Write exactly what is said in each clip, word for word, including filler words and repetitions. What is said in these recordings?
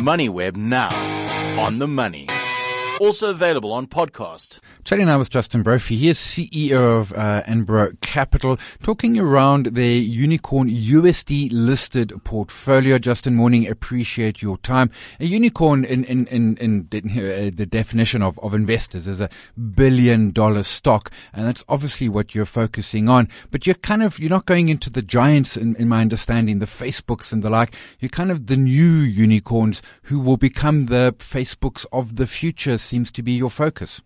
MoneyWeb now. On the money. Also available on podcast. Chatting now with Justin Brophy. He is C E O of uh, Enbro Capital, talking around their unicorn U S D listed portfolio. Justin, morning. Appreciate your time. A unicorn in in in, in uh, the definition of of investors is a billion dollar stock, and that's obviously what you're focusing on. But you're kind of you're not going into the giants, in, in my understanding, the Facebooks and the like. You're kind of the new unicorns who will become the Facebooks of the future. Seems to be your focus.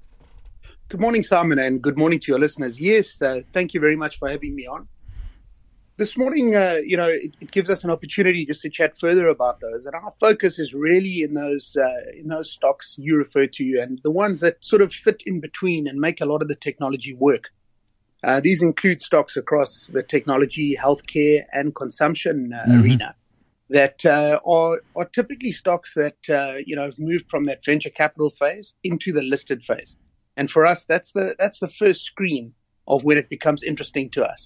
Good morning, Simon, and good morning to your listeners. Yes, uh, thank you very much for having me on. This morning, uh, you know, it, it gives us an opportunity just to chat further about those. And our focus is really in those uh, in those stocks you refer to, and the ones that sort of fit in between and make a lot of the technology work. Uh, these include stocks across the technology, healthcare, and consumption uh, mm-hmm. arena. That uh, are, are typically stocks that, uh, you know, have moved from that venture capital phase into the listed phase. And for us, that's the that's the first screen of when it becomes interesting to us.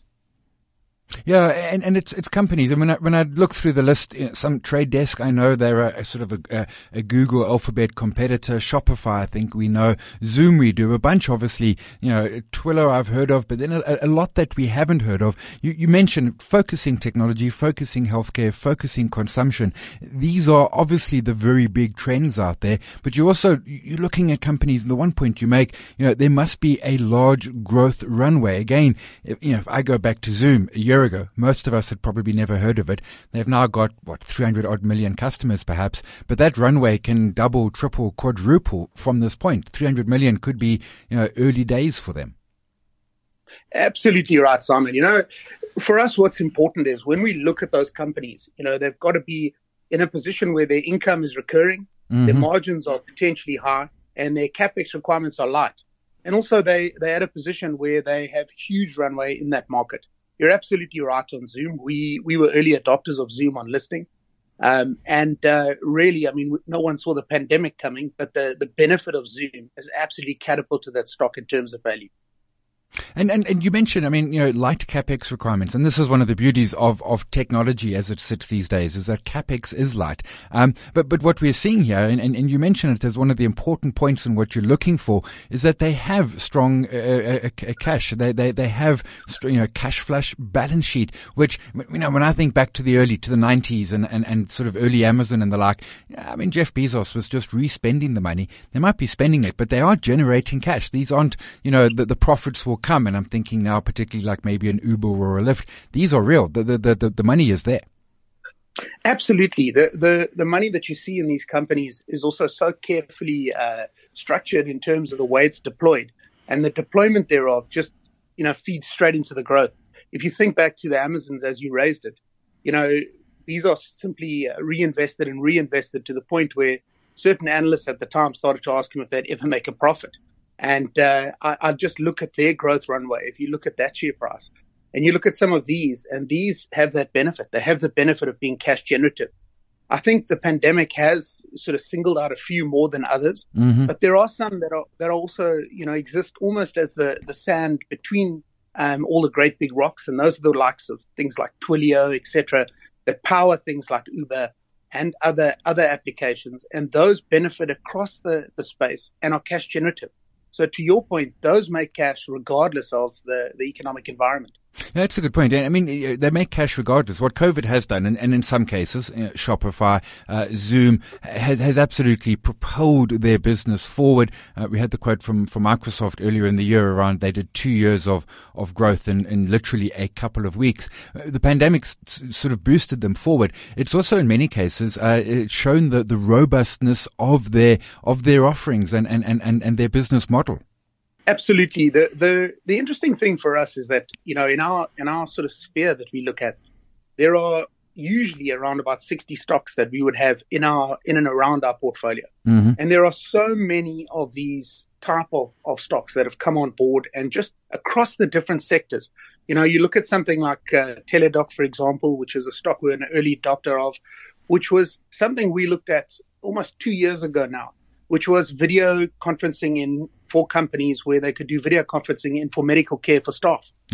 Yeah, and, and it's it's companies. And when I, when I look through the list, you know, some Trade Desk, I know they're a, a sort of a, a, a Google Alphabet competitor. Shopify, I think we know. Zoom, we do. A bunch, obviously, you know, Twilio I've heard of, but then a, a lot that we haven't heard of. You, you mentioned focusing technology, focusing healthcare, focusing consumption. These are obviously the very big trends out there, but you also, you're looking at companies, and the one point you make, you know, there must be a large growth runway. Again, if, you know, if I go back to Zoom a year ago, most of us had probably never heard of it. They've now got, what, three hundred odd million customers perhaps, but that runway can double, triple, quadruple from this point. three hundred million could be, you know, early days for them. Absolutely right, Simon. You know, for us, what's important is when we look at those companies, you know, they've got to be in a position where their income is recurring, mm-hmm. their margins are potentially high, and their capex requirements are light. And also they, they're at a position where they have huge runway in that market. You're absolutely right on Zoom. We we were early adopters of Zoom on listing. Um, and uh, really, I mean, no one saw the pandemic coming, but the, the benefit of Zoom has absolutely catapulted that stock in terms of value. And, and, and you mentioned, I mean, you know, light capex requirements. And this is one of the beauties of, of technology as it sits these days, is that capex is light. Um, but, but what we're seeing here, and, and, and you mentioned it as one of the important points in what you're looking for, is that they have strong, uh, uh, cash. They, they, they have, you know, cash flush balance sheet, which, you know, when I think back to the early, to the nineties and, and, and sort of early Amazon and the like, I mean, Jeff Bezos was just re-spending the money. They might be spending it, but they are generating cash. These aren't, you know, the, the profits will come, and I'm thinking now particularly like maybe an Uber or a Lyft. These are real. The the the, the money is there. Absolutely. The the the money that you see in these companies is also so carefully uh, structured in terms of the way it's deployed, and the deployment thereof just, you know, feeds straight into the growth. If you think back to the Amazons as you raised it, you know, these are simply reinvested and reinvested to the point where certain analysts at the time started to ask them if they'd ever make a profit. And uh, I, I just look at their growth runway. If you look at that share price and you look at some of these, and these have that benefit. They have the benefit of being cash generative. I think the pandemic has sort of singled out a few more than others, mm-hmm. but there are some that are that also, you know, exist almost as the, the sand between um, all the great big rocks. And those are the likes of things like Twilio, et cetera, that power things like Uber and other other applications. And those benefit across the, the space and are cash generative. So to your point, those make cash regardless of the, the economic environment. Yeah, that's a good point. I mean, they make cash regardless. What COVID has done, and, and in some cases, you know, Shopify, uh, Zoom has, has absolutely propelled their business forward. Uh, we had the quote from, from Microsoft earlier in the year around they did two years of, of growth in, in literally a couple of weeks. Uh, the pandemic s- sort of boosted them forward. It's also in many cases, uh, it's shown the, the robustness of their, of their offerings and, and, and, and their business model. Absolutely. The, the, the interesting thing for us is that, you know, in our, in our sort of sphere that we look at, there are usually around about sixty stocks that we would have in our, in and around our portfolio. Mm-hmm. And there are so many of these type of, of stocks that have come on board and just across the different sectors. You know, you look at something like uh, Teladoc, for example, which is a stock we're an early adopter of, which was something we looked at almost two years ago now, which was video conferencing in for companies where they could do video conferencing in for medical care for staff. Yeah.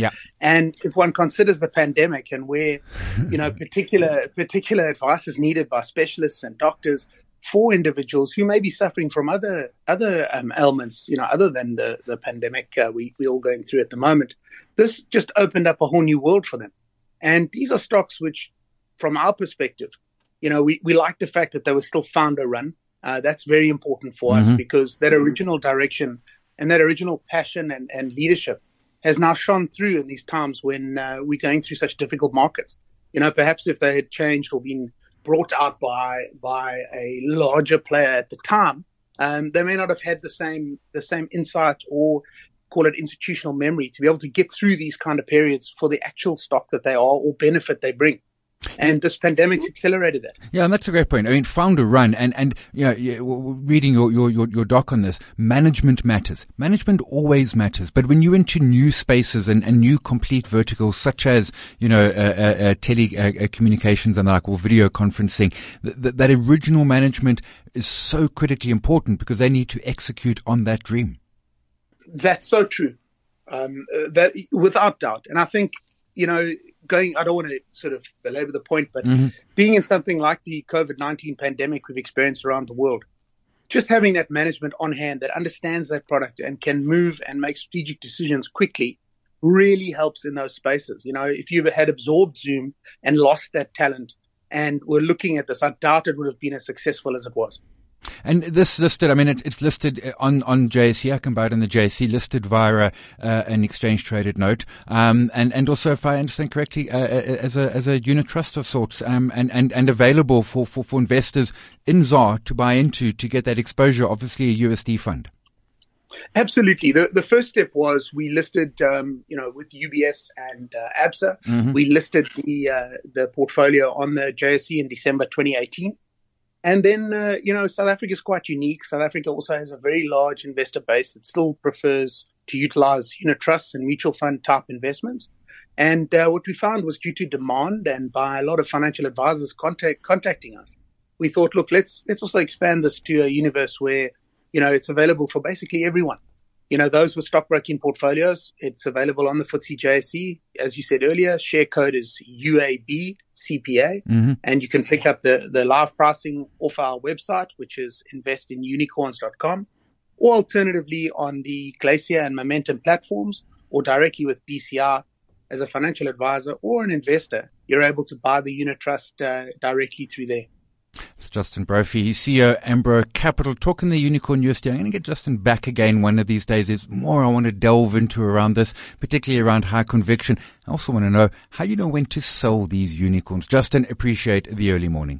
And if one considers the pandemic and where, you know, particular particular advice is needed by specialists and doctors for individuals who may be suffering from other other um, ailments, you know, other than the the pandemic uh, we we're all going through at the moment, this just opened up a whole new world for them. And these are stocks which, from our perspective, you know, we, we like the fact that they were still founder run. Uh, that's very important for mm-hmm. us because that original direction and that original passion and, and leadership has now shone through in these times when uh, we're going through such difficult markets. You know, perhaps if they had changed or been brought out by by a larger player at the time, um, they may not have had the same the same insight or call it institutional memory to be able to get through these kind of periods for the actual stock that they are or benefit they bring. And this pandemic's accelerated that. Yeah, and that's a great point. I mean, founder run and, and, you know, yeah, reading your, your, your, your doc on this, management matters. Management always matters. But when you're into new spaces and, and new complete verticals, such as, you know, uh, uh, uh telecommunications uh, and like, or video conferencing, th- th- that original management is so critically important because they need to execute on that dream. That's so true. Um, uh, that without doubt. And I think, you know, going, I don't want to sort of belabor the point, but mm-hmm. being in something like the COVID nineteen pandemic we've experienced around the world, just having that management on hand that understands that product and can move and make strategic decisions quickly really helps in those spaces. You know, if you had absorbed Zoom and lost that talent and were looking at this, I doubt it would have been as successful as it was. And this listed, I mean, it, it's listed on, on J S E. I can buy it on the J S E, listed via uh, an exchange traded note. Um, and, and also, if I understand correctly, uh, as a, as a unit trust of sorts, um, and, and, and available for, for, for investors in Z A R to buy into to get that exposure, obviously a U S D fund. Absolutely. The, the first step was we listed, um, you know, with U B S and uh, A B S A, mm-hmm. we listed the, uh, the portfolio on the J S E in December twenty eighteen. And then, uh, you know, South Africa is quite unique. South Africa also has a very large investor base that still prefers to utilize unit trusts and mutual fund type investments. And uh, what we found was due to demand and by a lot of financial advisors contact, contacting us, we thought, look, let's let's also expand this to a universe where, you know, it's available for basically everyone. You know, those with stockbroking portfolios, it's available on the F T S E J S E. As you said earlier, share code is U A B C P A. Mm-hmm. And you can pick up the, the live pricing off our website, which is invest in unicorns dot com, or alternatively on the Glacier and Momentum platforms, or directly with B C R as a financial advisor or an investor. You're able to buy the unit trust uh, directly through there. It's Justin Brophy, he's C E O Ambro Capital, talking the Unicorn U S D. I'm going to get Justin back again one of these days. There's more I want to delve into around this, particularly around high conviction. I also want to know how you know when to sell these unicorns. Justin, appreciate the early morning.